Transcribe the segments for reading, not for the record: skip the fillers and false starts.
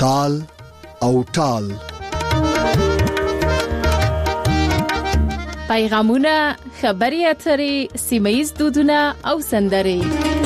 تال او ټال. پیغامونه، خبري اترې، سیمه‌ییز دودونه او سندرې.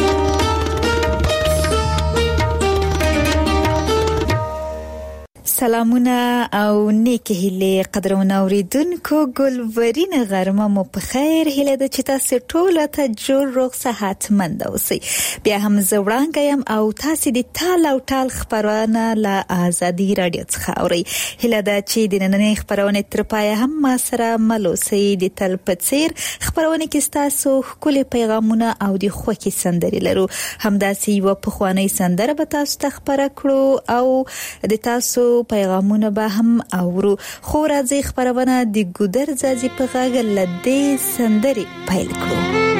سلامونه او نیک هیله قدرونه اوریدونکو، ګلورین غرمه مو په خیر. هیله ده چې تاسو ټول ته جوړ روغ صحت مند اوسئ. بیا هم زوړانګ یم او تاسو د تال او ټال خبرونه له آزادي رادیو څخه اورئ. هیله ده چې د نننۍ خبرونه تر پایه هم ما سره مل اوسئ. د تل په څیر خبرونه کې تاسو ښکلي پیغامونه او د خوښي سندرې لرو. همداسې یو پخوانی سندره به تاسو ته خبره کړو او د تاسو پیغامونه به هم اورو. خو راځي خبرونه د ګودر زازي په غږ لدې سندري پیل کړو.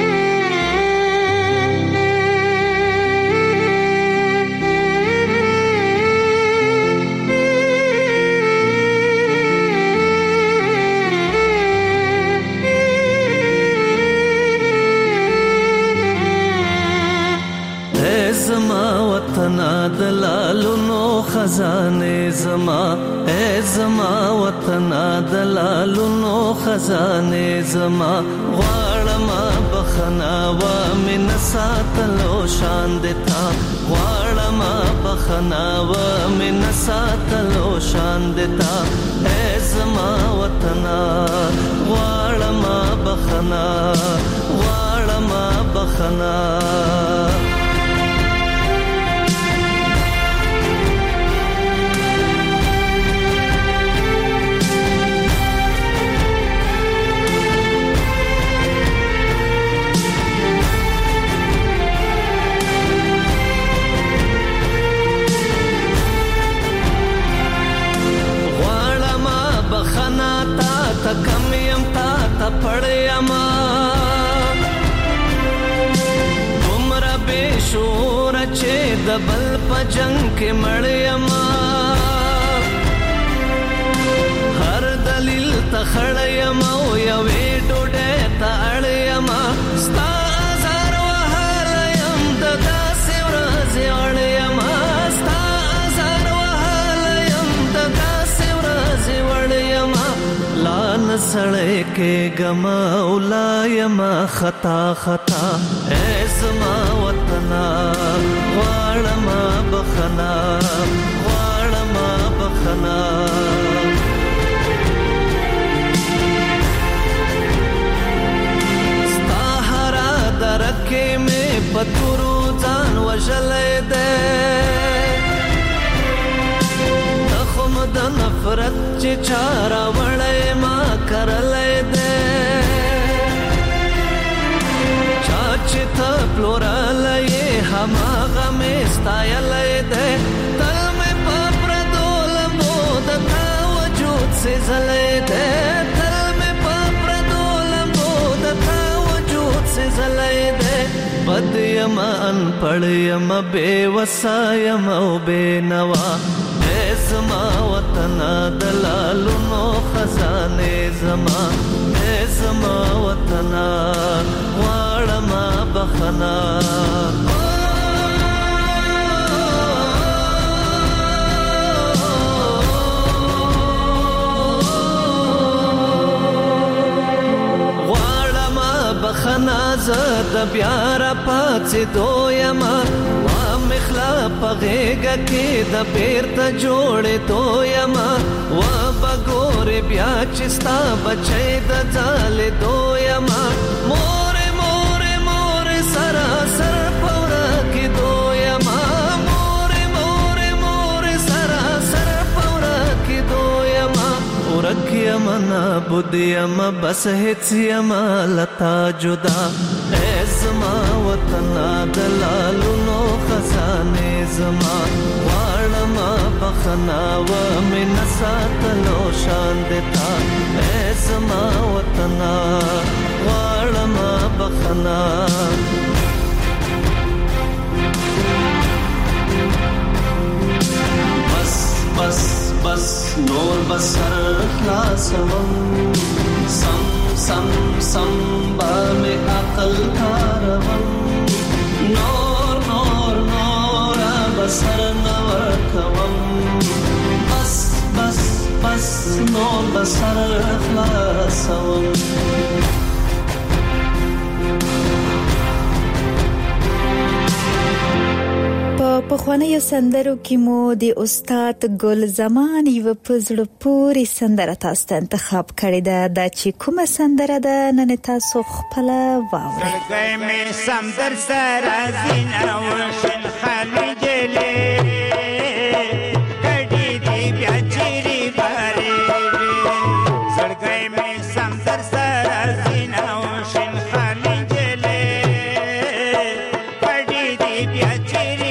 زما وطن دلالونو خزانه زما، اے زما وطن دلالونو خزانه زما، غواړم بخنا و من ساتلو شان دتا، غواړم بخنا و من ساتلو شان دتا، اے زما وطن غواړم بخنا، غواړم بخنا. کم یم تا تا پړیما عمر به شور چې د بل په جنگ کې مړیما هر دلیل تخړیما او یوې ډوډۍ ته اړیما ستا زار وهل یم د داسې ورځې اړیما ستا زار وهل یم د داسې ورځې اړیما لان سړې کې غما اولا یما خطا خطا، اے زما وطن غواړم بخنا، غواړم بخنا. ستا هرا درکې مې پتورو ځان وژلې ده، د نفرت چې چارا وړې ما کرلې ده، چا چې ته پلورلې هماغه مې ستایلې ده، تل مې په پردولمو د تا وجود سېزلې ده، تل مې په پردولمو د تا وجود سېزلې ده. بد یم انپړ یم بے وسا یم او بے نوا، زما وطن دلالونو خزانه زما، اے زما وطن غواړم بخنا. غواړم بخنا زد بیا را پاتې دویما مخلا پغېګه کې د بیرته جوړې دویما و بګور بیا چې ستا بچی د ځالې دویما مور مور مور سراسر پوره کې دویما مور مور مور سراسر پوره کې دویما ورک یم نابود یم بس هیڅ یم لتا جدا، اے زما وطن دلالونو خزانه زما، غواړم بخنا و من ساتلو شان دتا، اے زما وطن غواړم بخنا. بس بس بس نور بسر خلاصوم، سم سم سم با میں عقل کاروم، نور نور نور بسر نور کوم، نو لسر خلاصون په خوانیو سندرو کې مو د استاد ګل زمان یو پزړه پوری سندره تاسو ته انتخاب کړې ده دا چې کومه سندره ده نن تاسو خپل واورئ زړګی مې سمندر سره زینه وشن خالي جلې کډې دې بیا چیرې بارې زړګی مې سمندر سره زینه وشن خالي جلې کډې دې بیا چیرې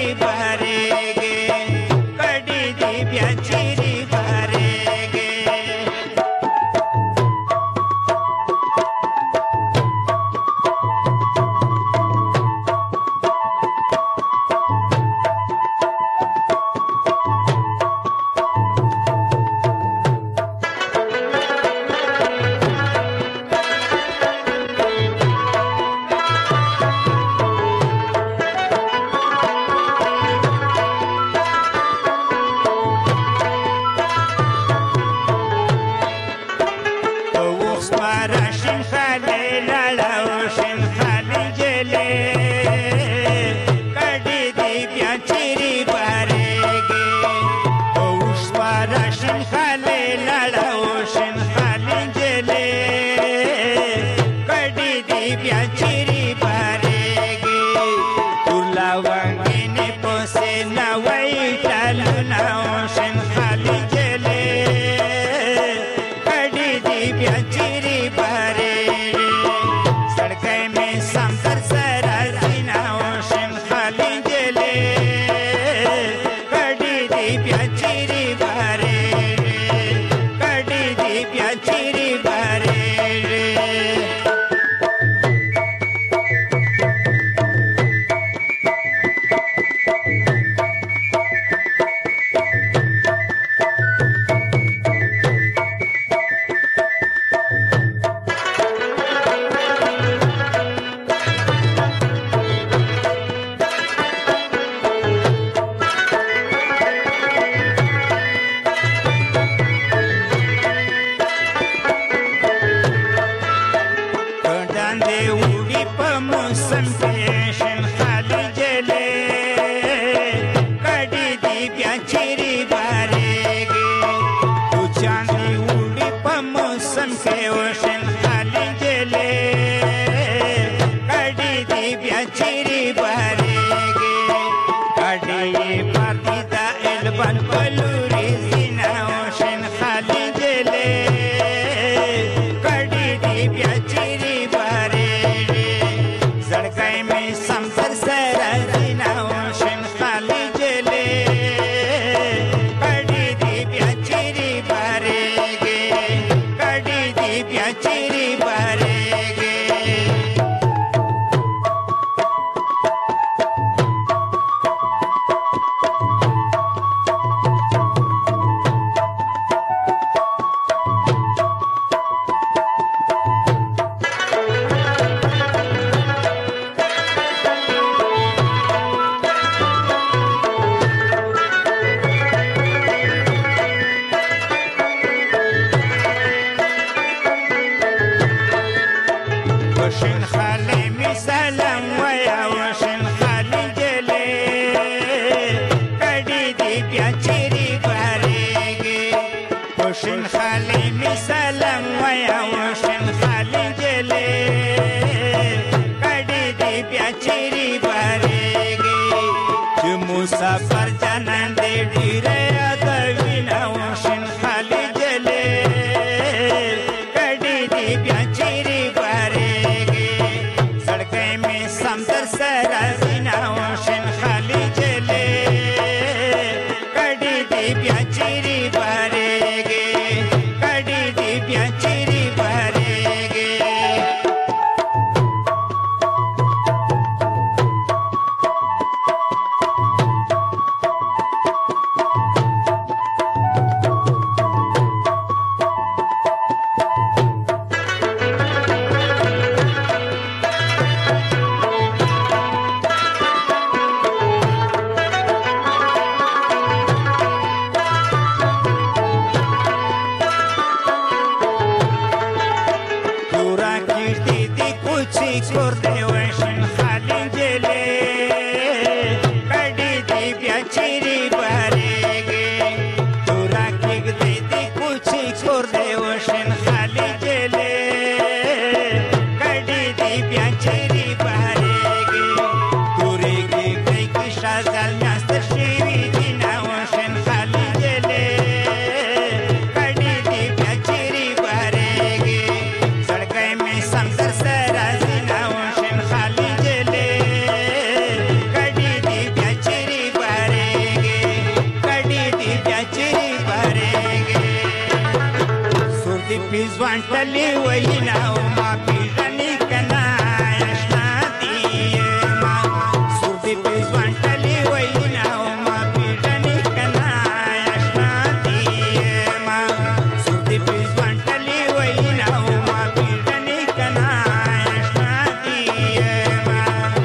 ځوانټلې وینا او ما پیژنې کنا آشنا دي ما سور دې په ځوانټلې وینا او ما پیژنې کنا آشنا دي ما سور دې په ځوانټلې وینا او ما پیژنې کنا آشنا دي ما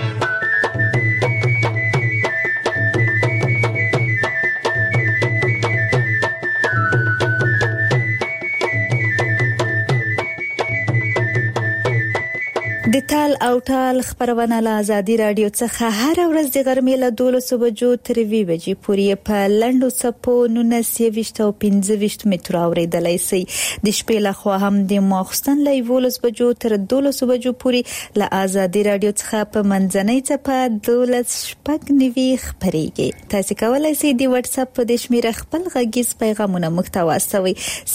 د تال او ټال خبرونه له ازادي رادیو څخه هر ورځ د غرمې له 12 بجو تر 2 بجې پورې په لنډو څپو 19 او 15 متر اوریدلای شي د شپې له خوا هم د ماخستن له 12 بجو تر 12 بجو پورې له ازادي رادیو څخه په منځنۍ څپه 12 خبريږي تاسو کولای شئ د واتس اپ په د شمیره خپل غږیز پیغامونه محتوا سوي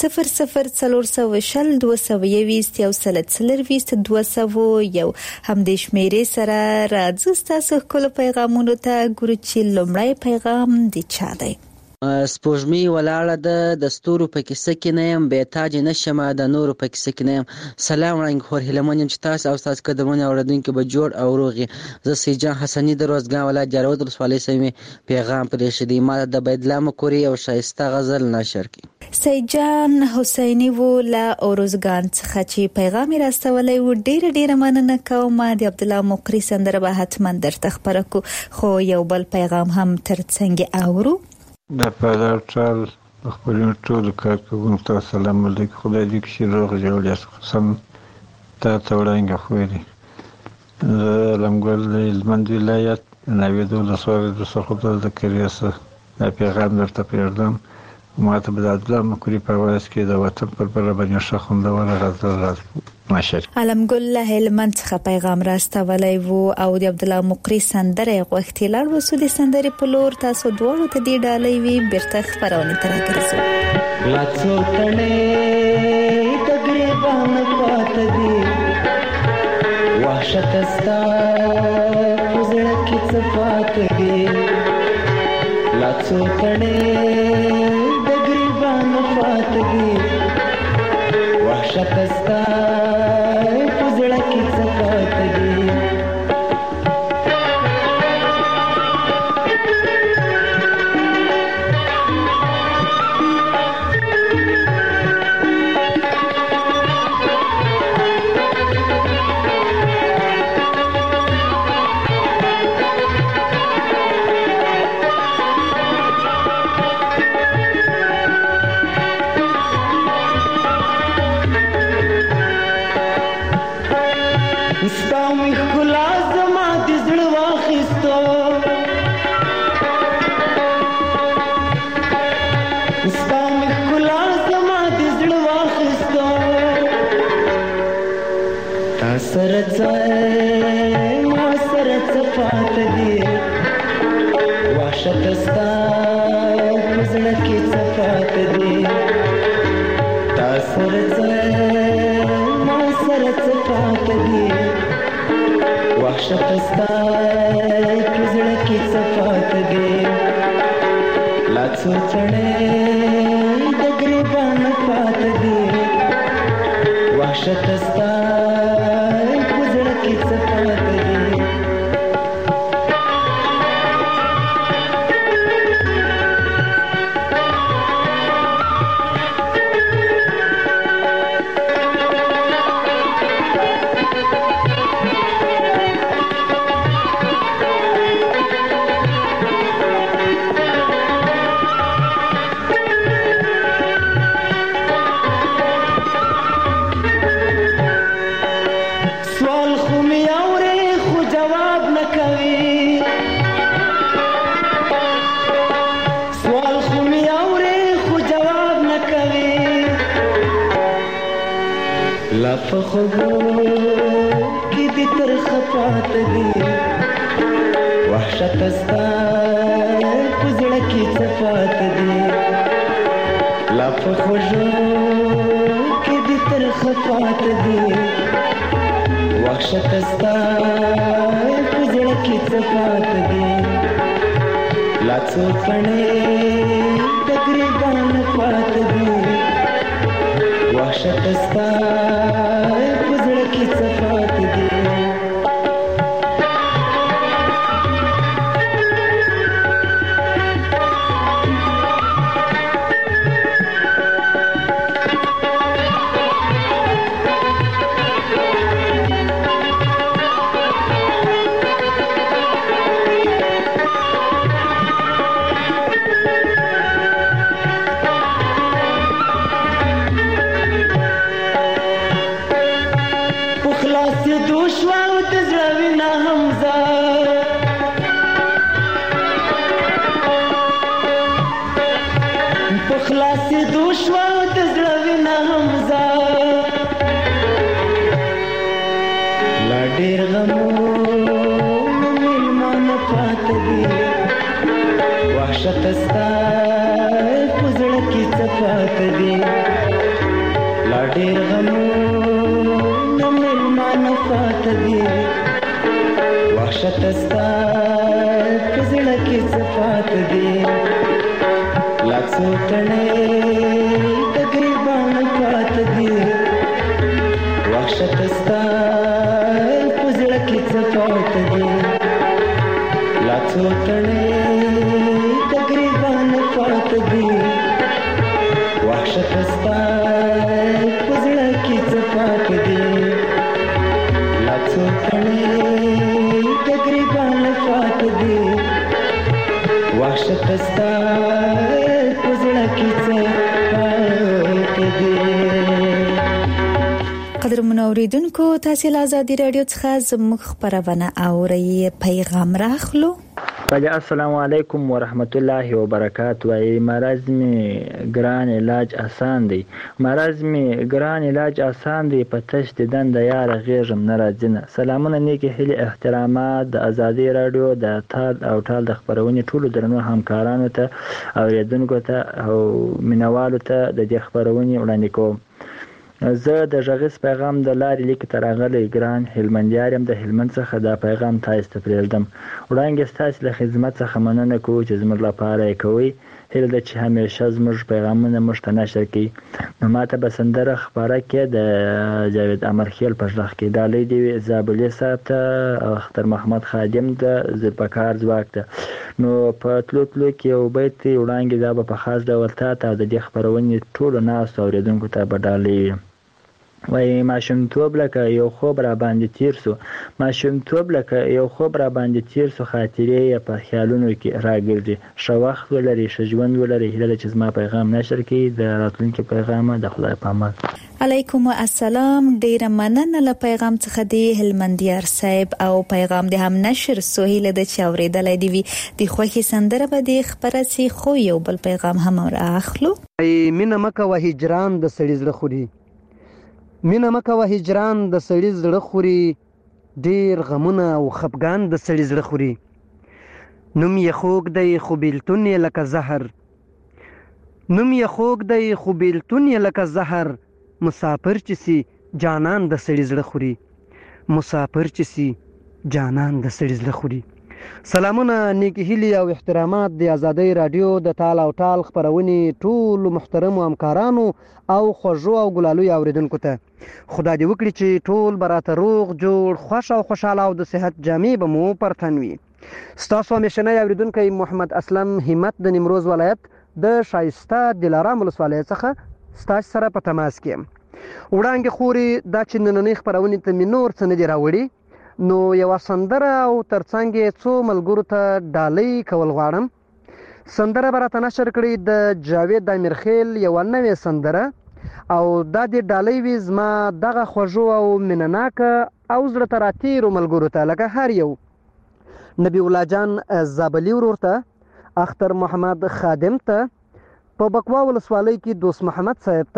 00420 220 او 200 یو هم د شمیرې سره راځي تاسو خپل پیغامونو ته ګورو چې لومړی پیغام دی چا دی سپوږمۍ ولاړه د ستورو په کیسه کې نه يم به تاج نشمه د نورو په کیسه کې نه يم سلام رنګ خور هلمونیم چې تاسو او تاسو قدمونه اوردونکو به جوړ او روغي زه سیجان حسنی د روزګان ولایت جارود ولسوالۍ سیمه پیغام پرې شدي ما د بيدلام کوري او شایسته غزل نشر کی سیجان حسینی ولا اوروزګان څخه چې پیغام راستولې و ډېر مننه کوم د عبد الله مقری سندره به حتما درته خبره کو خو یو بل پیغام هم ترڅنګ اورو د پادر ټال خپلون ټول کارکونکو ته سلام علیکم خدای دې چې روغ جوړ سم تا وړاندې خوړي لمګل المند ولایت نوې دولت سره د سقوط د کریاسه پیغام درته پیغام ما ته د عبد الله مقری په واسه کې د وطن پر باندې شخوند ورغزل نشر علمګل هلمند څخه پیغام راستولای وو او د عبد الله مقری سندره غوښتلار وسو د سندره په لور تاسو دوه ته دی ډالۍ وی برته خبرونه تر راګرځو لاتو تړې تقریبا پات دی وحشت استا وزړه کې صفات دی لاتو تړې وحشت استا پزړه کې صفات دي وحشت ستا په زړه کې څه پاتې دي اوریدونکو تاسو له آزادي رادیو څخه زموږ خبرونه اورئ پیغام راخلو السلام علیکم ورحمت الله وبرکاته مرض می ګران علاج آسان دی مرض می ګران علاج آسان دی په تشت دند یار غیږم ناراضینه سلامونه نیکی هلي احترامات د آزادي رادیو د تال او ټال د خبرونې ټولو درنو همکارانو ته اوریدونکو ته او مینوالو ته د دې خبرونې وړاندې کوم زه د غږیز پیغام د لارې لیک تر راغلی ګران هلمندیار یم د هلمند څخه دا پیغام تاسو ته پرېږدم وړاندې ستاسو له خدمت څخه مننه کوو چې زموږ لپاره یې کوئ هیله ده چې همیشه زموږ پیغامونه موږ ته نشر کړي نو ماته به سندره خپاره کې د جاوید امرخیل په غږ کې ډالۍ دی زابلي صاحب ته اختر محمد خادم د زرپکار ځواک ته نو په تلو کې یو بیت وړاندې دا په خاص ډول ته د دې خبرونې ټولو ناس اوریدونکو ته به ډالۍ وای ماشومتوب لکه یو خوب را باندې تیر سو ماشومتوب لکه یو خوب را باندې تیر سو خاطرې په خیالونو کې راګرځي شو وخت ولري شجوند ولري هله چې زما پیغام نشر کړي د راتلونکي پیغام د خدای په امان علیکم السلام ډیر مننه له پیغام څخه دی هلمندیار صاحب او پیغام د هم نشر سهیل د چاوریدلای دی د خوخي سندره به د خبره سي خو یو بل پیغام هم راخلو مینه مکه و هجران د سړي زړه خوري مینه مکه و هجران د سړي زړه خوري ډیر غمونه او خفګان د سړي زړه خوري نوم یې خوږ دی خو بیلتون یې لکه زهر نوم یې خوږ دی خو بیلتون یې لکه زهر مسافر چې سي جانان د سړي زړه خوري مسافر چې سي جانان د سړي زړه خوري سلامونه نیکی هیلي او احترامات د آزادۍ رادیو د تال او ټال خبرونې ټول محترم همکارانو او خوږو او ګلالو اوریدونکو ته خدای دې وکړي چې ټول براته روغ جوړ خوش او خوشاله او د صحت جامې به مو پرتن وي ستاسو همیشنی اوریدونکی محمد اسلم همت د نیمروز ولایت د شایسته دلارام ولسوالۍ څخه ستاسو سره په تماس کې وړاندې خوري دا چې نننۍ خبرونې ته مې نور څه نه دي راوړي نو یو سندره او ترڅنګ څو ملګرو ته ډالۍ کول غواړم سندره براته نشر کړی د جاوید امرخیل یو نوې سندره او دا د ډالۍ وی زما دغه خوږو او منناک او زړه تراتیرو ملګرو ته لکه هر یو نبی الله جان زابلی ورته اختر محمد خادم ته په بکوا ولسوالۍ کې دوست محمد صاحب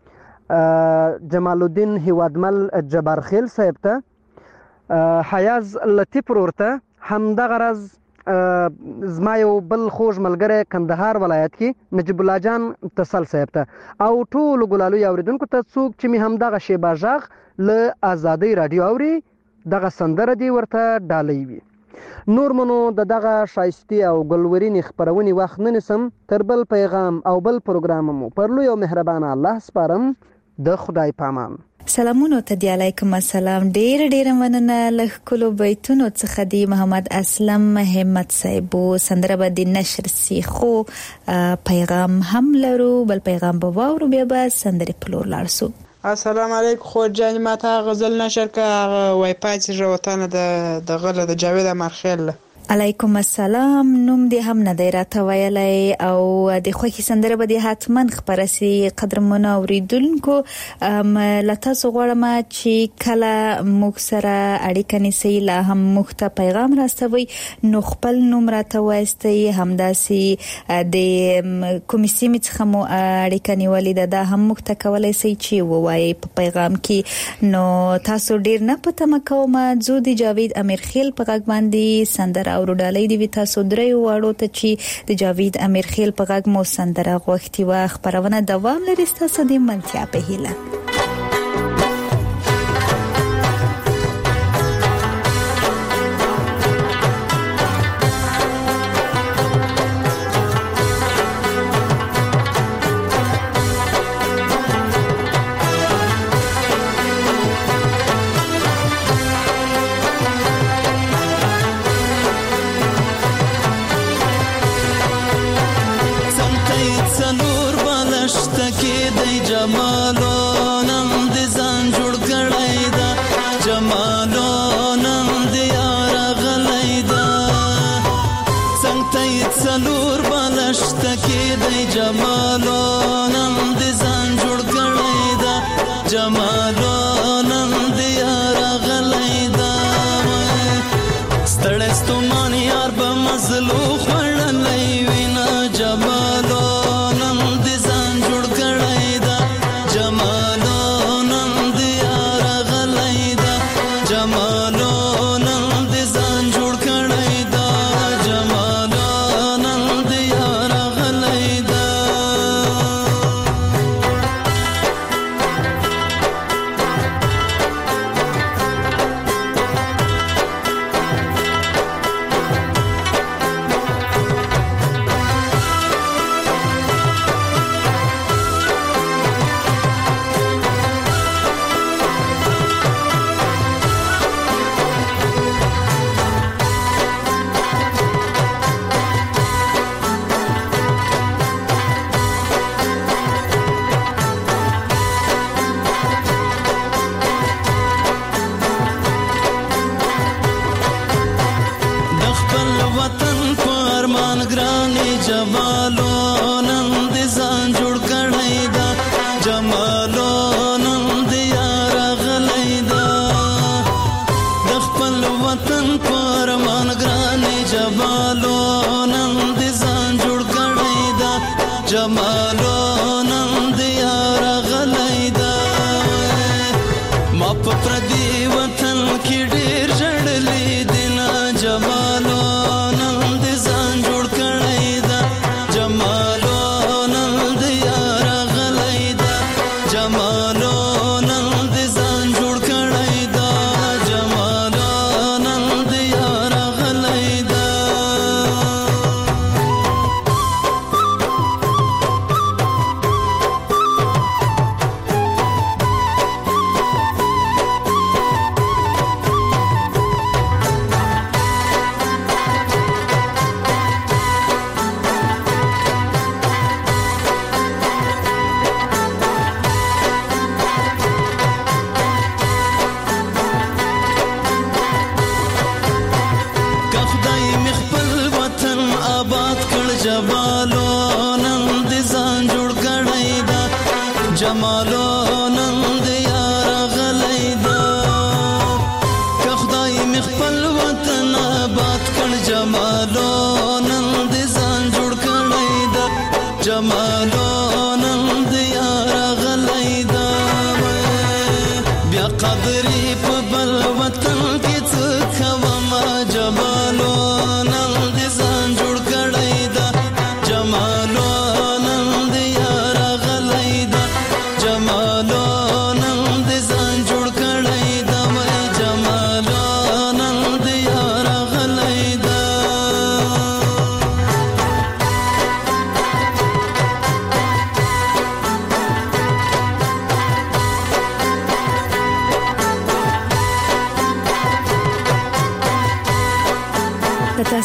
ته جمال الدین هوادمل جبار خیل صاحب ته حیاز لطیف ورته همدغه راز زما یو بل خوږ ملګری کندهار ولایت کې نجیب الله جان تسل صاحب ته او ټول ګلالو اوریدونکو ته څوک چې می همدغه شیبه ژغ له آزادۍ رادیو اوري دغه سندره دی ورته ډالۍ وي نور منو دغه شایستی او ګلورینې خبرونې وخت نه نسم تر بل پیغام او بل پروګرام مو پر لوی او مهربانه الله سپارم د خدای پامان. سلامونه ته دی، علیکم السلام. ډیر مننه. له کلو بیتونو څخه دی محمد اسلم همت صاحب سندره به د نشر سی خو پیغام هم لرو، بل پیغام به واورو بیا به سندره پلور لارسو. السلام علیکم. خو جان ماته غزل نشر کا وای پاتې روتانه د غله د جاوید امرخیل. علیکم السلام. نوم دې هم نه دی راته ویلی او د خوښي سندره به دې حتما خپرسي. قدرمنو اوریدونکو له تاسو غواړم چې کله موږ سره اړیکه نیسئ لا هم موږ ته پیغام راستوئ نو خپل نوم راته وایستئ، همداسې د کومې سیمې څخه مو اړیکه نیولې ده دا هم موږ ته کولی سئ چې ووایئ په پیغام کې. نو تاسو ډیر نه په تمه کوم، ځو د جاوید امرخیل په غږ باندې سندره او ډالۍ دی تاسو درې واړو ته چې د جاوید امرخیل په غږ مو سندره غوښتي و. خبرونه دوام لري تاسو د ملتیا په هیله.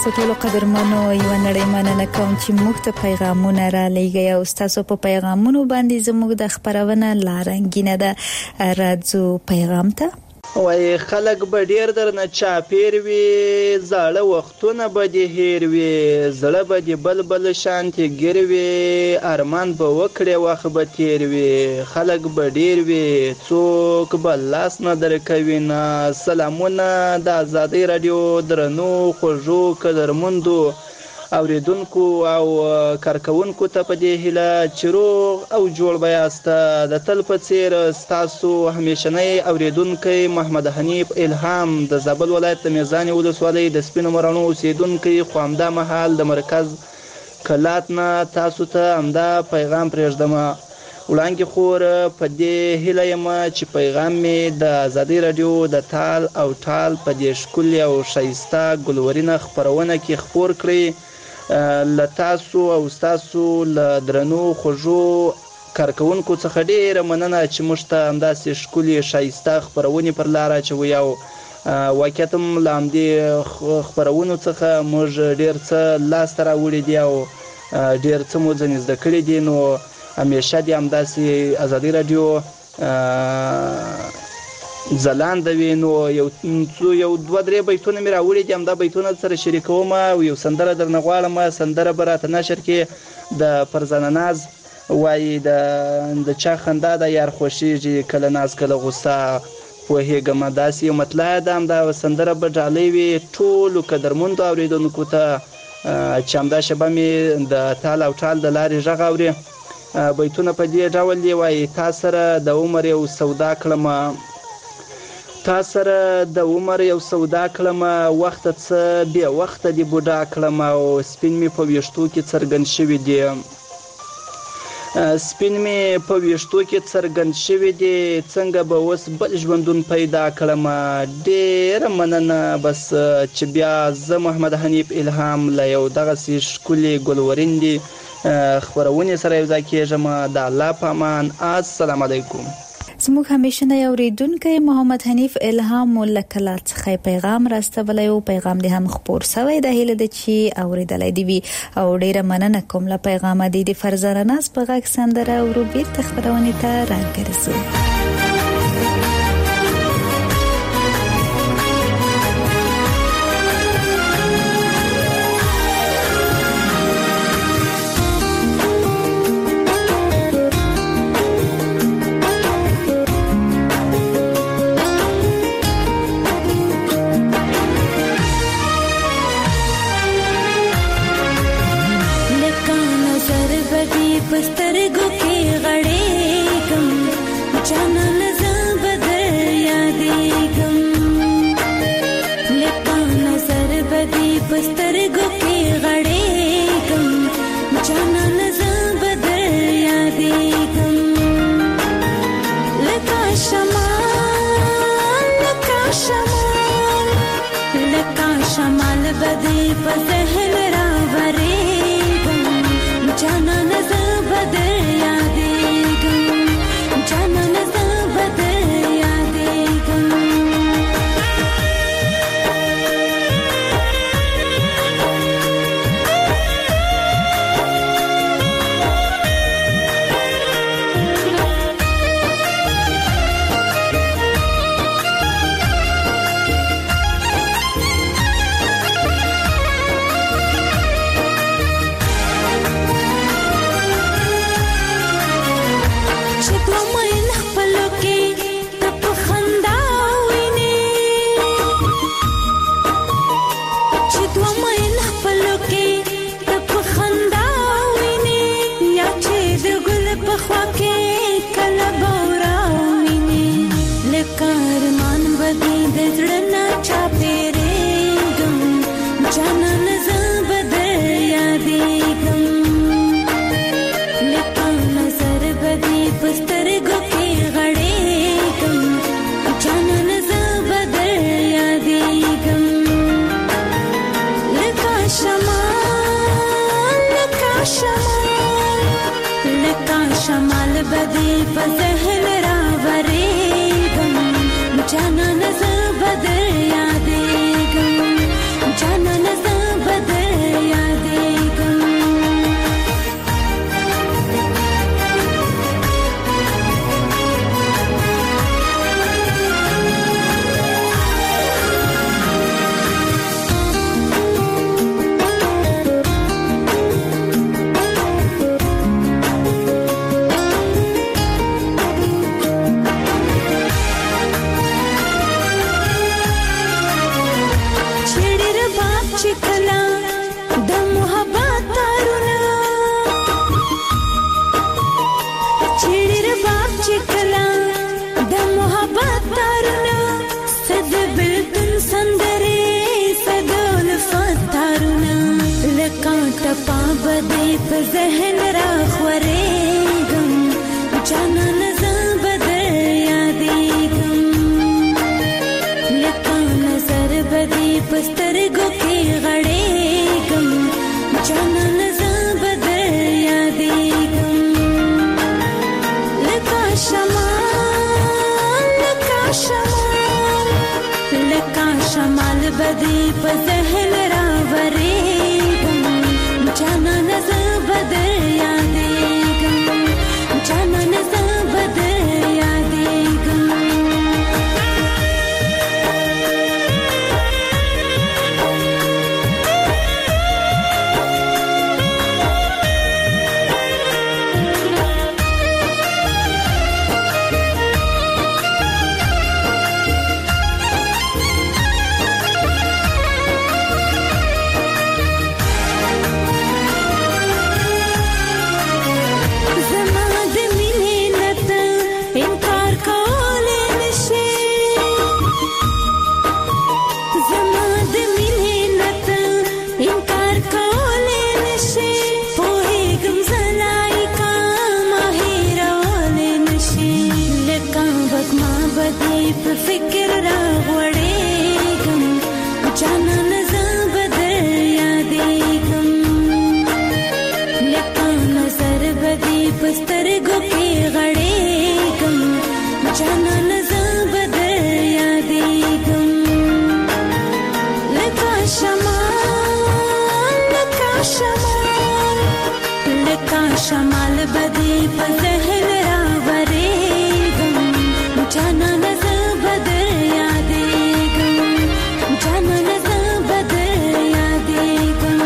تاسو ټول قدرمنو یو نړۍ مننه کوم چې موږ ته پیغامونه را لېږئ او تاسو په پیغامونو باندې زموږ د خبرونه لارنګینه ده. راځو پیغام ته. وای خلک به ډیر درنه چاپیر وي، زاړه وختونه به دې هیر وي، زړه به دې بلبل شانتې ګیر وي، ارمان به وکړې وخت به تیر وي، خلک به ډیر وي څوک به لاس نه درکوي نه. سلامونه د ازادۍ راډیو درنو خوږو قدرمندو اوریدونکو او کارکونکو ته په دې هیله چې روغ او جوړ به یاست. د تل په څیر ستاسو همیشنی اوریدونکی محمد حنیف الهام د زابل ولایت د میزان ولسوالۍ د سپینو مرانو اوسیدونکی، خو همدا مهال د مرکز کلات نه تاسو ته همدا پیغام پرېږدم. وړاندې خور په دې هیله یم چې پیغام مې د ازادۍ راډیو د تال او ټال په دې ښکلې او ښایسته ګلورینه خپرونه کې خپور کړئ. له تاسو او ستاسو له درنو خوږو کارکونکو څخه ډیره مننه چې موږ ته همداسې ښکلې ښایسته خپرونې پر لار اچوئ او واقعیت هم له همدې خپرونو څخه موږ ډیر څه لاسته راوړي دي او ډیر څه مو ځنې زده کړي دي. نو همیشه دې همداسې ازادۍ راډیو ځلانده وي. نو یو دوه درې بیتونه مې راوړي دي، همدا بیتونه سره شریکوم او یو سندره درنه غواړم. سندره به راته نشر کې د فرزانه ناز وایي د چا خندا د یار خوښیږي، کله ناز کله غوسه پوهېږم. داسې یو مطلع ده. همدا سندره به ډالۍ وي ټولو قدرمندو اورېدونکو ته چې همدا شبه مې د تال او ټال د لارې غږ اوري. بیتونه په دې ډول دی وایي: تا سره د عمر یو سودا کړمه، تا سره د عمر یو سودا کړمه، وخته څه بې وخته دې بوډا کړمه، او سپین مې په ویښتو کې څرګند شوي دي، سپین مې په ویښتو کې څرګند شوي دي، څنګه به اوس بل ژوندون پیدا کړمه. ډېره مننه. بس چې بیا زه محمد حنیف الهام له یو دغسې ښکلې ګلورندې خبرونه سره یو ځای کېږم. د الله په امان. السلام علیکم. زموږ همیشنی اوریدونکی محمد حنیف الهام له کلات څخه پیغام راستولی او پیغام دې هم خپور شوی. د هیله ده چې اوریدلی دی وي او ډیره مننه کوم له پیغام دې د فرزانه ناز په غږ سندره او بیرته خپرونې ته راګرځو. پسترګو کې غړېږم، جانان زه به در یادېږم، لکه نظر به دې پسترګو کې غړېږم، جانان زه به در یادېږم، لکه شمال لکه شمال لکه شمال به دې په ذهن راورېږم، جانان زه به در یادېږم، جانان زه به در یادېږم. شمال بدی په ذهن راورېږم، جانان زه به در یادېږم، جانان زه به ما بدې په ذهن راخورېږم جانان زه به در یادېږم لکه نظر به دې په سترګو کې غړېږم جانان زه به در یادېږم لکه شمال به دې په ذهن راورېږم جانان زه به در یادېږم جانان زه به در یادېږم فکر راغړېږم جانان زه به در یادېږم لکه نظر به دې په سترګو کې غړېږم جانان زه به در یادېږم لکه شمال به دې په ذهن راورېږم جانان زه به در یادېږم جانان زه به در یادېږم.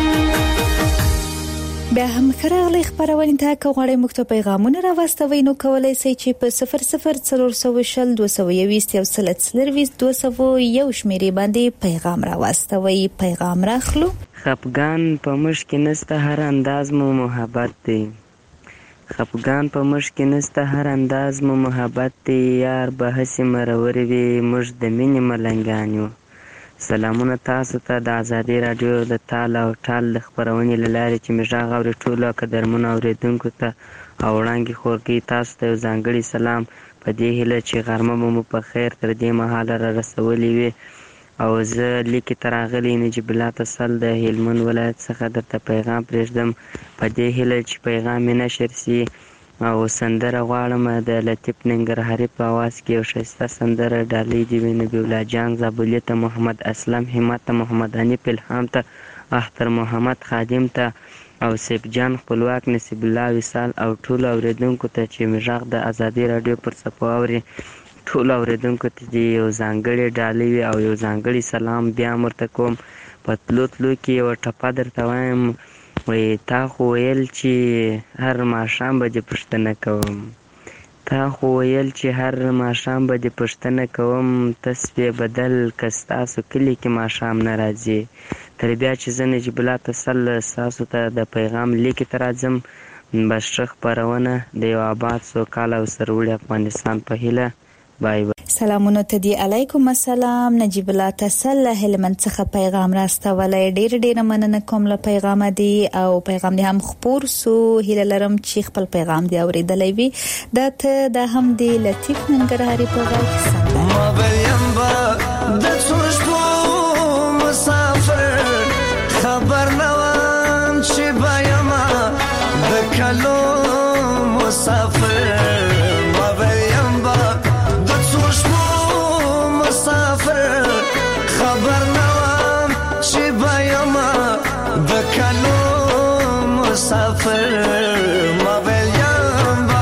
بیا هم خراغلی خبرونه ته کوغړې مکتوب پیغامونه راوستوي نو کولای شئ چې په 004020 220 یو سلت سلرويس 201 شمیرې باندې پیغام راوستوي. پیغام راخلو. خفګان په مش کې نسته هر انداز مو محبت دی خفګان په مش کې نسته هر انداز مو محبت دی یار به هسې مرور وي موږ د مینې ملنګان یو. سلامونه تاسو ته د ازادي رادیو د تال او ټال د خپرونې له لارې چې مې غږ اوري ټولو قدرمنو اورېدونکو ته او وړاندې خورګي تاسو ته یو ځانګړی سلام په دې هیله چې غرمه مو په خیر تر دې مهاله را رسولې وي او زه لیکې ته راغلی نجیب الله تسل د هلمند ولایت څخه درته پیغام پرېږدم په دې هیله چې پیغام مې نشر سي او سندره غواړم د لطیف ننګرهاري په اواز کې یو ښایسته سندره ډالۍ دې وي نبي الله جان زابلي ته محمد اسلم همت ته محمد حنیف الهام ته اختر محمد خادم ته او سیف جان خپلواک نصیب الله وصال او ټولو اورېدونکو ته چې مې غږ د ازادي راډیو پر څپو اوري ټولو اورېدونکو ته دې یو ځانګړی ډالۍ وي او یو ځانګړی سلام بیا هم ورته کوم. په تلو کې یوه ټپه درته وایم وایي تا خو ویل چې هر ماښام به دې پوښتنه کوم تا خو ویل چې هر ماښام به دې پوښتنه کوم ته سپې بدل که ستاسو کلي کې ماښام نه راځي. تر بیا چې زه نجیب الله تسل ستاسو ته د پیغام لیکې ته راځم بس ښه خپرونه د یو آباد سوکاله او سرلوړي افغانستان په هیله. بای بای. سلامونه ته دی علیکم السلام نجیب الله تسل هلمند څخه پیغام راستولی ډیر مننه کوم له پیغام دی او پیغام دی هم خپور سو هیله لرم چې خپل پیغام دی اوریدلی وي دا ته دا هم دی لطیف ننګرهاري په غږ ما بلیم با د څوشتو مسافر خبر نوام چې بایم د کلو مسافر ما بلیم با خبر نوام چې بایم د کلو مسافر ما ویلیم با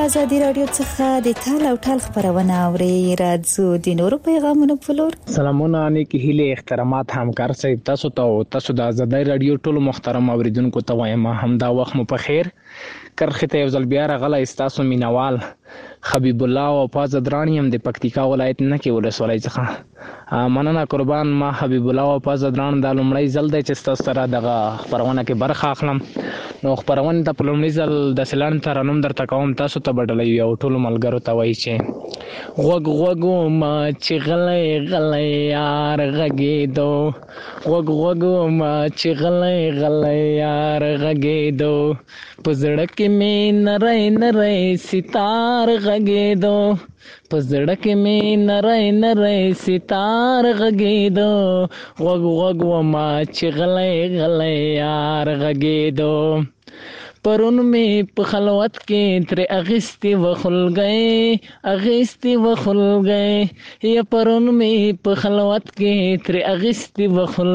ازادي راډیو څخه د تال او ټال خبرونه اوري. راځو د نورو پیغامونو په لور. سلامونه نیکی هیله احترامات همکار صاحب تاسو ته د ازادي راډیو ټولو محترم اوریدونکو ته وایم همدا وخت مو په خیر. کرخه ته یو ځل بیا راغلی استاسو مینوال حبیب الله او پاز درانیم د پکتیکا ولایت نه کې ولسوالۍ څخه مننه قربان. ما حبیب الله او پاز دران د لومړی ځل د چې سره دغه خبرونه کې برخه اخلم. نو خبرونه ته په لومړي ځل د سلان ترنم درته کوم تاسو ته بدلوي او ټول ملګرو ته وایي چې غوغو ما چې غلې غلې یار غږېدو غوغو ما چې غلې غلې یار غږېدو په زړه کې مې نری نری ستار غږېدو په زړه کې مې نری نری ستار غږېدو غوغو ما چې غلې غلې یار غږېدو پرون مې په خلوت کې تر اغستی وخل گئے یا پرون مې په خلوت کې تر اغستی وخل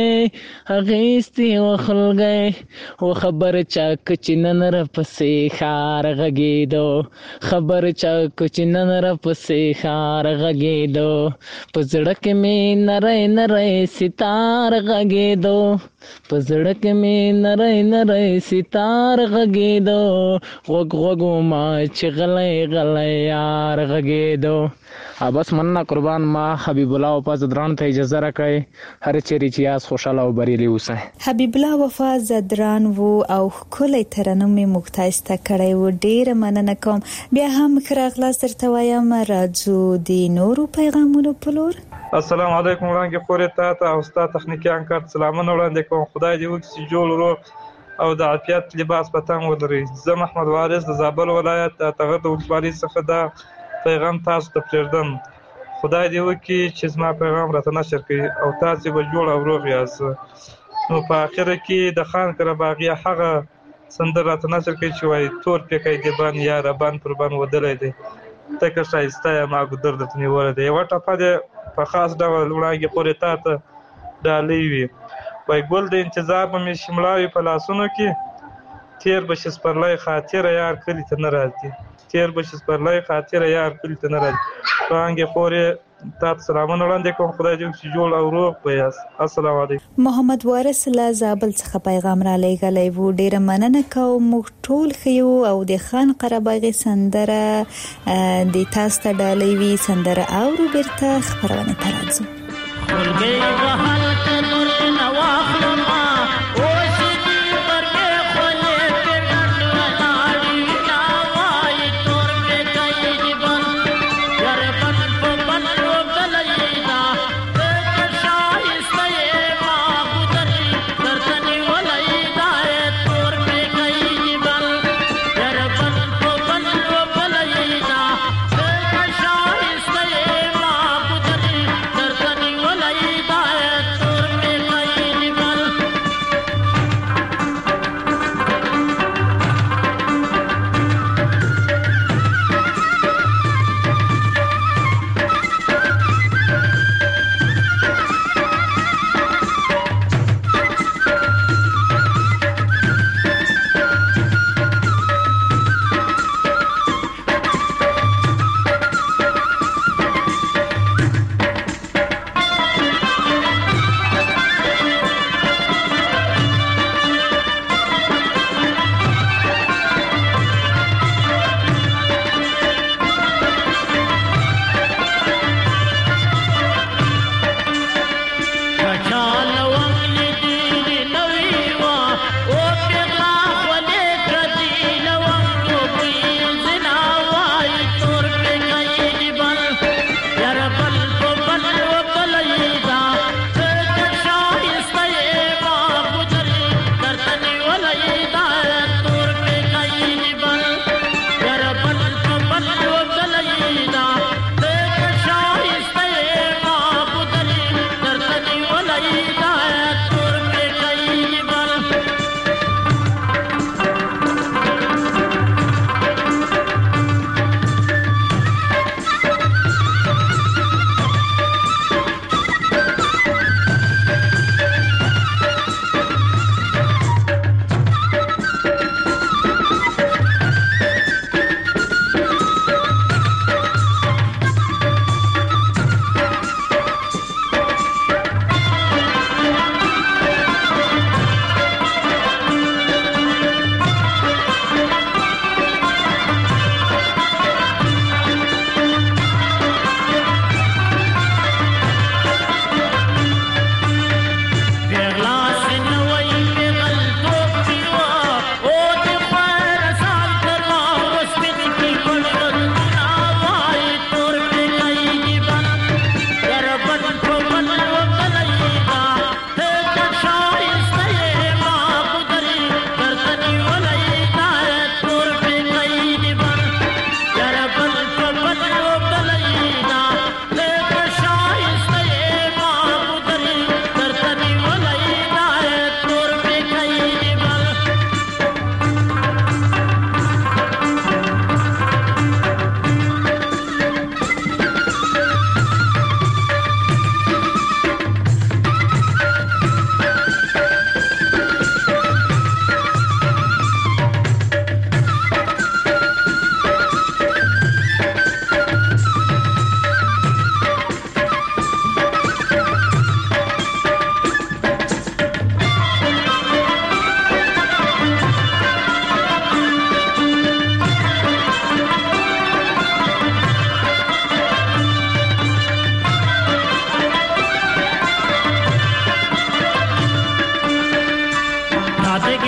گئے و خبر چا کچنن را پسې خار غږېدو خبر چا کچنن را پسې خار غږېدو په زړه کې مې نری نری ستار غږېدو په زړه کې مې نری نری ستار غږېدو غوغو ما چې غلې غلې یار غږېدو. بس مننه قربان. ما حبیب الله وفا زدران ته اجازه راکړئ هر چیرې چې یاست خوشاله او بریالي اوسئ. حبیب الله وفا زدران وو او ښکلی ترنم یې موږ ته ایسته کړی و. ډېره مننه کوم. بیا هم ښه راغلاست درته وایم. راځو د نورو پیغامونو په لور. السلام علیکم وړاندې خورې ته او ستا تخنیکي انکار سلامونه وړاندې کوم. خدای دې وکړي چې جوړ روغ او د عافیت لباس په تن ولري. زه محمد وارث د زابل ولایت د ټغر د ولسوالۍ څخه دا پیغام تاسو ته پرېږدم. خدای دې وکړي چې زما پیغام راته نشر کړي او تاسو به جوړ او روغ یاست. نو په اخره کې د خان قرباغي هغه سندره راته نشر کړي چې وایي تور پیکی دی بان یا ربان پر بان ودلی دی تکه ښایسته یم ما ګودر درته نیولی دی. یوه ټپه دې په خاص ډول وړاندې پورې تا ته ډالۍ وي. وای ګل د انتظار به مې شملاوي په لاسونو کې تیر به شي سپرلی خاطره یار کلي ته نه راځي تیر به شي سپرلی خاطره یار کلي ته نه راځي. وړاندې پورې تا ته سلامونه وړاندې کوم. خدای دې وکړي چې جوړ او روغ به یاست. السلام علیکم. محمد وارث له زابل څخه پیغام را لېږلی و. ډېره مننه کوم. موږ ټول ښه یو او د خان قرباغي سندره د تاسو ته ډالۍ وي. سندره اورو بیرته خپرونې ته راځو.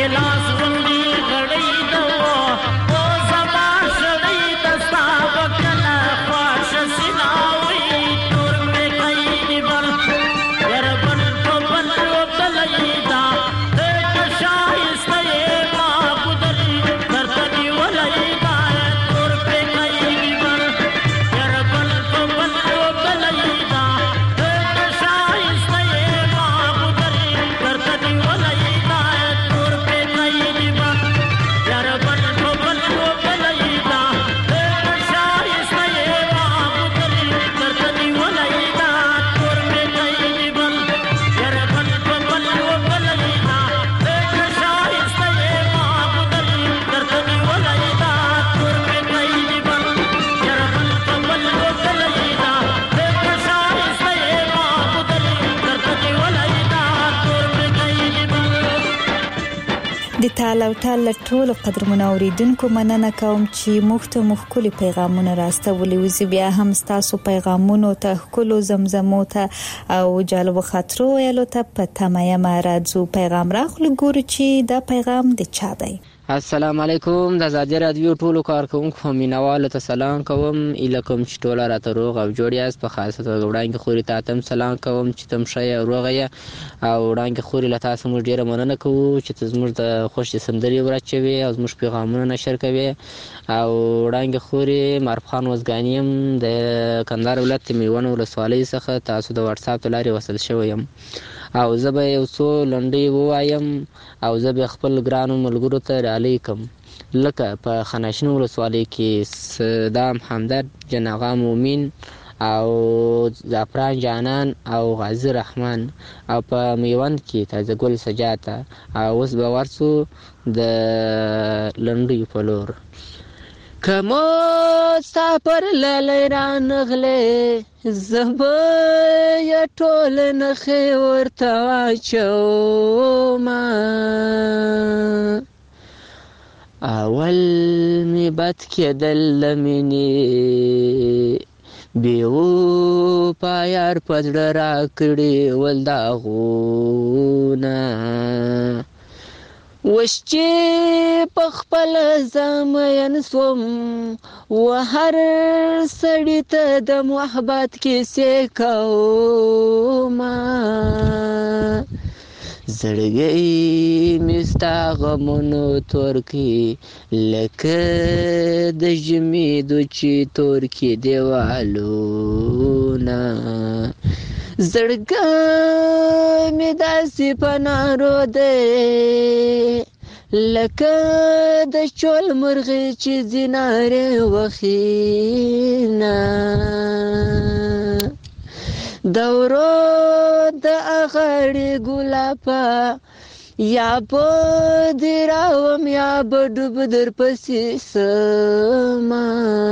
ګلاس غوندې غړۍ د و او زما شړۍ دستا وکړه خواشه سیناوي تور مې کوي نیول یر بل په بل وبلۍ دا ته شایسته یې ما ګودري درته نیولۍ دا تور مې کوي نیول یر بل په بل وبلۍ دا ته شایسته یې ما ګودري درته نیولۍ دا تور مې کوي نیول یر بل په بل وبلۍ دا ته شایسته یې ما ګودري درته نیولۍ دا تور مې کوي نیول یر بل په بل وبلۍ دا ته شایسته یې ما ګودري درته نیولۍ دا تور مې کوي نیول یر بل په بل وبلۍ دا ته شایسته یې ما ګودري درته نیولۍ دا تور مې کوي نیول. د تال او ټال ټولو قدرمنو اوریدونکو مننه کوم چې مخته مخکلي پیغامونه راستولي وزي بیا هم تاسو پیغامونو ته خلو زمزمو ته او جالب خاطرو ویلو ته په تمایم راځو پیغام راخلو ګورو چې دا پیغام د چا دی. السلام علیکم د آزادي رادیو ټولو کارکونکو مینوالو ته سلام کوم الکم چې ټوله راته روغ او جوړ یاست په خاصه توګه وړاندې خوري ته تم سلام کوم چې تم ښه او روغ یې او وړاندې خوري له تاسو موږ ډیره مننه کوو چې ته زموږ د خوښې سندرې ورچوي او زموږ پیغامونه نشر کوي او وړاندې خوري معرف خان وزګانی یم د کندهار ولایت میوند ولسوالۍ څخه تاسو د واتس اپ لارې وصل شوی یم او زه به یو څو لنډۍ ووایم او زه به خپل ګرانو ملګرو ته ډالۍ کړم لکه په خانشین ولسوالۍ کې صدام همدرد جناغا مومین او زعفران جانان او غازی رحمان او په میوند کې تازه ګل سجاته او اوس به ورسو د لنډیو په لور. که مسافر لالی رانغلی زبه یا ټول نخې ورته واچومه اول می بد کېدل له مینې بېوفا یار په زړه راکړي ول داغونه اوس چې په خپله زه مین سوم و هر سړي ته د محبت کیسې کومه زړګی مې ستا غمونو تور کړي لکه د ژمي دوچې تور کړي دیوالونه زړګی مې داسې په نارو دی لکه د چول مرغې چې زینارې وخینه د ورو د اغړې ګلابه یا به دې راوم یا به ډوب در پسې سمه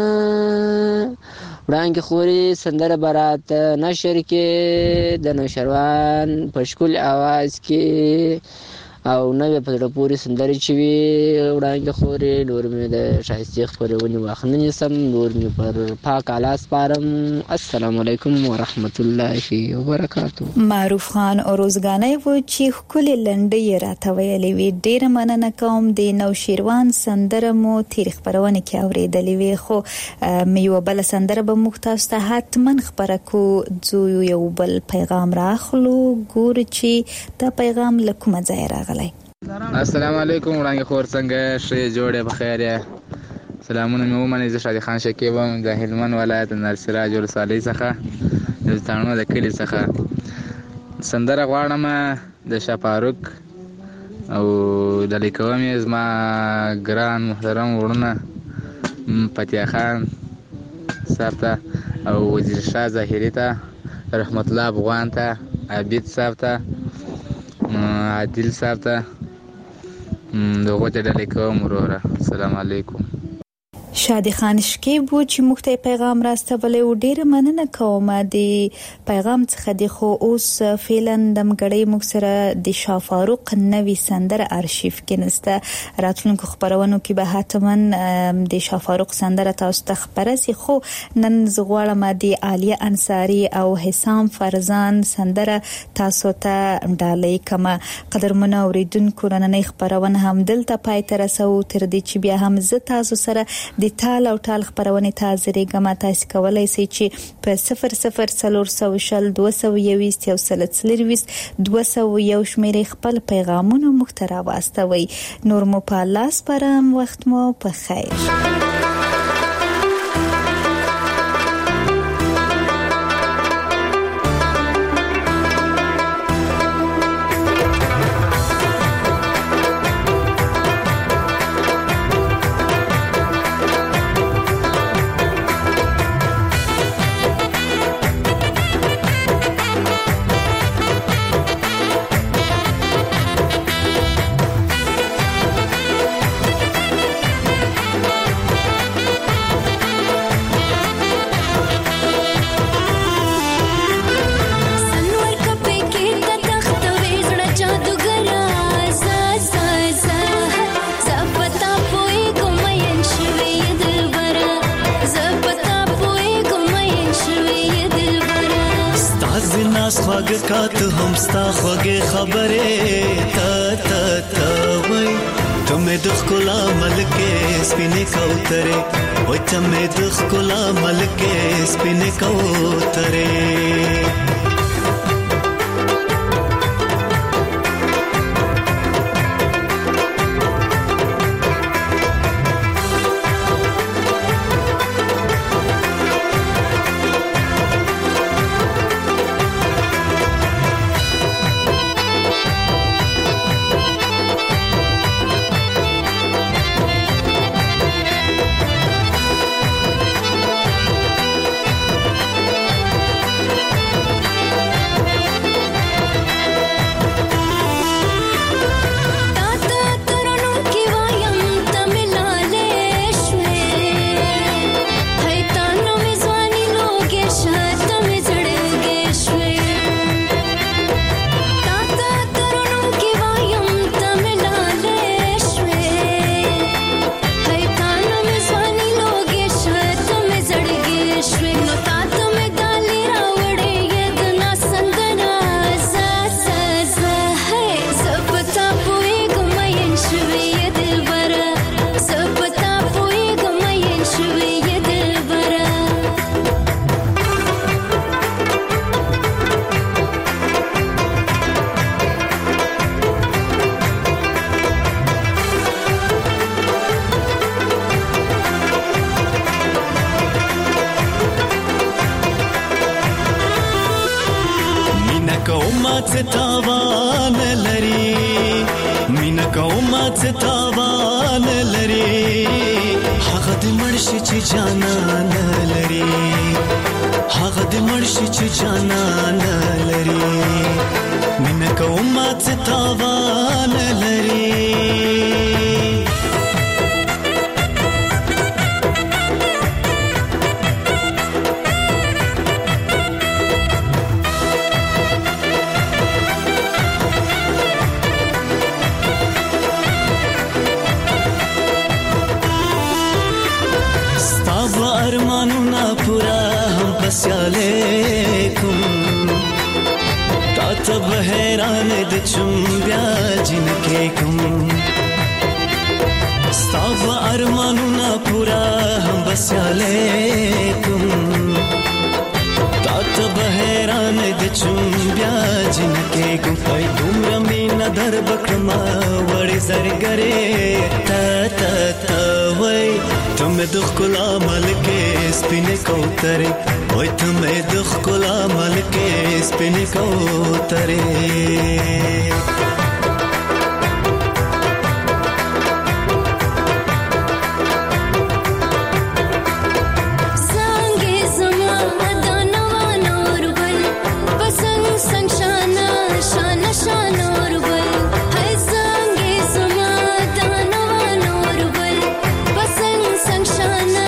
وړاندې خوري سندره برات نشر کې د نوشروان په ښکلي اواز کې او نوې په زړه پورې سندرې چې وي وړاندې خوري نور مې د ښایستې خپرونې وخت نه نیسم نور مې پر پاک اعلی سپارم. السلام علیکم ورحمت الله وبرکاتو. معروف خان اوروزګانی و چې ښکلې لنډۍ راته ویلې وي ډېره مننه کوم د نوشیروان سندره مو تېرې خپرونې کې اورېدلې وي خو یوه بله سندره به موږ تاسو ته حتما خپره کو ځو یو بل پیغام راخلو ګورو چې دا پیغام له کومه ځایه راغلی. السلام علیکم وړاندې خور څنګه ښه جوړې په خیر یې سلامونه مې ومنئ زه شادي خان شکیب یم د هلمند ولایت نرسراج ولسوالۍ څخه د تاڼو د کلي څخه سندره غواړم د شاه فاروق او ډالۍ کوم یې زما ګران محترم وروڼه فتح خان صاحب ته او وزیر شاه ظاهري ته رحمت الله افغان ته عابد صاحب ته عادل صاحب ته دغه ته ډالۍ کوم وروره. السلام علیکم. شادي خان شکیب چې موږ ته پیغام راستولی و. ډیره مننه کوم د پیغام څخه. د خو اوس فعلا د مګړې موږ سره د شاه فاروق نوی سندره ارشیف کې نسته. راتلونکو خبرونو کې به حتما د شاه فاروق سندره تاسو ته خبره سي. خو نن زغواړم د عالیه انصاری او حسام فرزان سندره تاسو ته ډالۍ کما. قدرمن اوریدونکو نن خبرونه هم دلته پای ته رسو. تر دې چې بیا هم زه تاسو سره د ټال او ټال خبرونه تاسو رېګما تاسو کولای شئ چې په 0040 221 201 شمیرې خپل پیغامونه محتوا واستوي. نور مو په لاس پرم. وخت مو په خیر. خواږه هم ستا خوږه خبره تا وای ته مې د ښکلا ملکه سپینې کوتره وای ته مې د ښکلا ملکه سپینې کوتره. Shana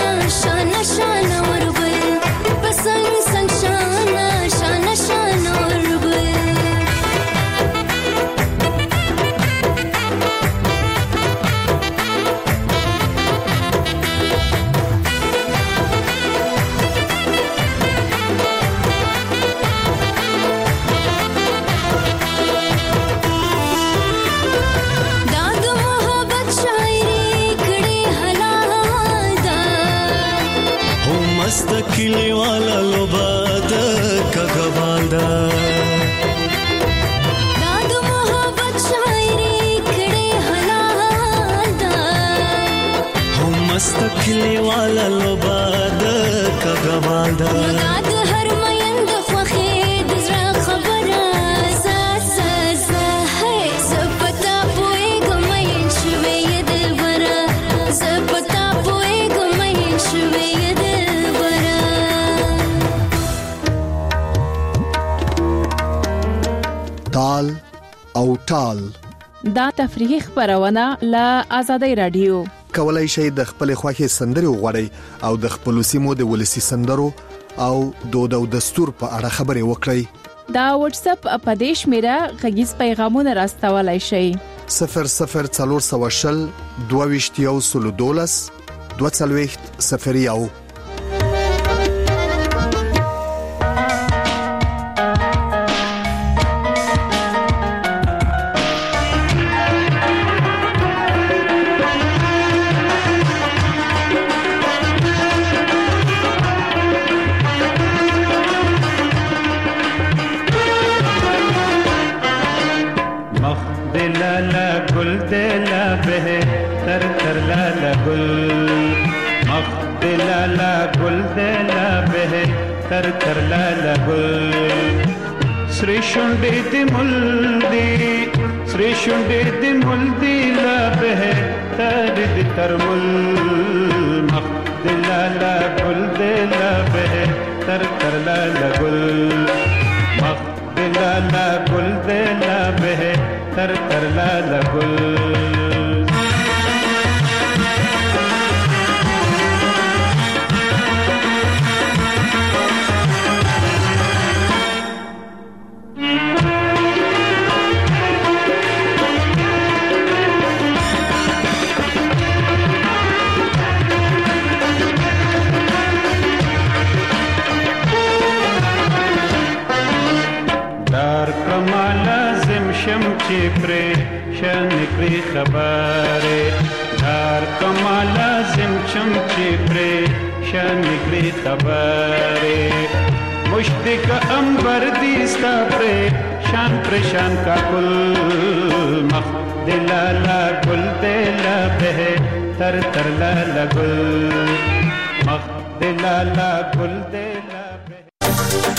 کلی والا لوباد کګوال دا د هر مین د خوخي د زړه خبره زه هي زپتا پوي ګمین شوي دلبره زپتا پوي ګمین شوي دلبره تال او ټال دا تفریحي خبرونه له آزادۍ رادیو کولای شئ د خپل خوښي سندري وغوړئ او د خپل سیمو د ولسی سندرو او دود او دستور په اړه خبري وکړئ. دا واتس اپ اپدیش میرا غږیز پیغامونه راستولای شئ 00420 22 22 تر لالا گل سری شونډې دې ملدي لا به تر دې تر مل مخ دې لالا گل دې لا به تر لالا گل مخ دې لالا گل دې لا به تر لالا گل پریشان کړی خبره دار کما لازم چم چې پریشان کړی خبره مشتق انبر دي ستا پریشان کا کل مخ دلالا گل دلا به تر لالا گل مخ دلالا گل دلا